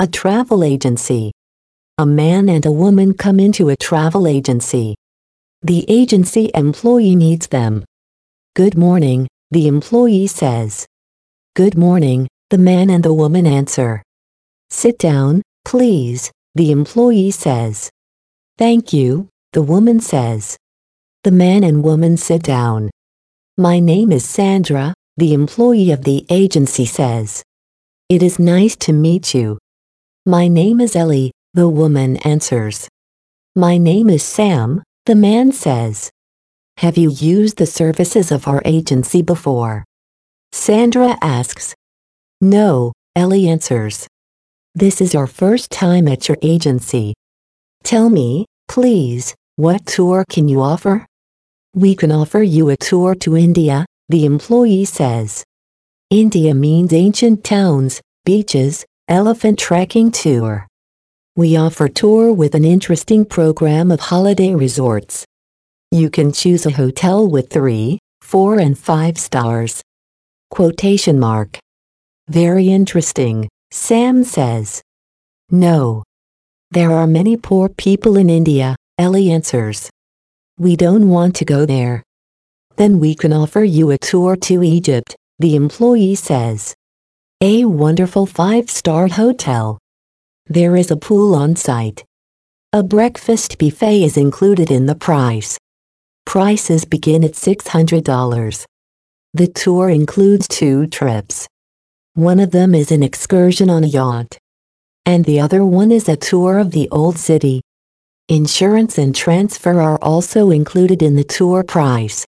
A travel agency. A man and a woman come into a travel agency. The agency employee meets them. Good morning, the employee says. Good morning, the man and the woman answer. Sit down, please, the employee says. Thank you, the woman says. The man and woman sit down. My name is Sandra, the employee of the agency says. It is nice to meet you. My name is Ellie, the woman answers. My name is Sam, the man says. Have you used the services of our agency before? Sandra asks. No, Ellie answers. This is our first time at your agency. Tell me, please, what tour can you offer? We can offer you a tour to India, the employee says. India means ancient towns, beaches, elephant trekking tour. We offer tour with an interesting program of holiday resorts. You can choose a hotel with 3, 4 and 5 stars. Quotation mark. Very interesting, Sam says. No. There are many poor people in India, Ellie answers. We don't want to go there. Then we can offer you a tour to Egypt, the employee says. A wonderful 5-star hotel. There is a pool on site. A breakfast buffet is included in the price. Prices begin at $600. The tour includes 2 trips. One of them is an excursion on a yacht. And the other one is a tour of the old city. Insurance and transfer are also included in the tour price.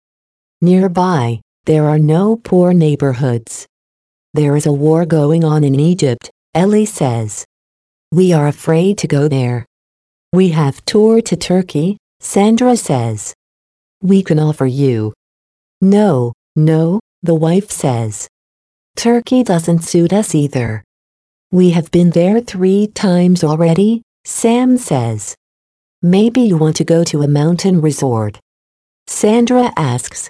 Nearby, there are no poor neighborhoods. There is a war going on in Egypt, Ellie says. We are afraid to go there. We have tour to Turkey, Sandra says. We can offer you. No, the wife says. Turkey doesn't suit us either. We have been there 3 times already, Sam says. Maybe you want to go to a mountain resort. Sandra asks.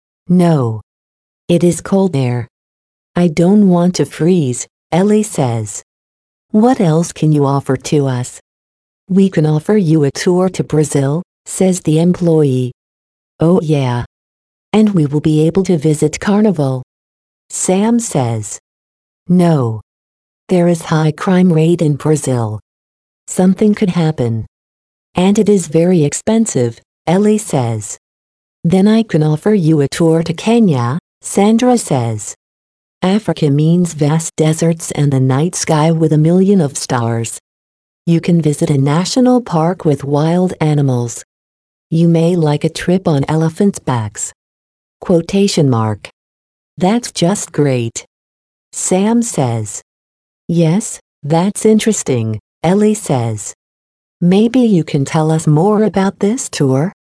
No. It is cold there. I don't want to freeze, Ellie says. What else can you offer to us? We can offer you a tour to Brazil, says the employee. Oh yeah. And we will be able to visit Carnival. Sam says. No. There is high crime rate in Brazil. Something could happen. And it is very expensive, Ellie says. Then I can offer you a tour to Kenya, Sandra says. Africa means vast deserts and the night sky with a million of stars. You can visit a national park with wild animals. You may like a trip on elephants' backs. Quotation mark. That's just great. Sam says. Yes, that's interesting, Ellie says. Maybe you can tell us more about this tour?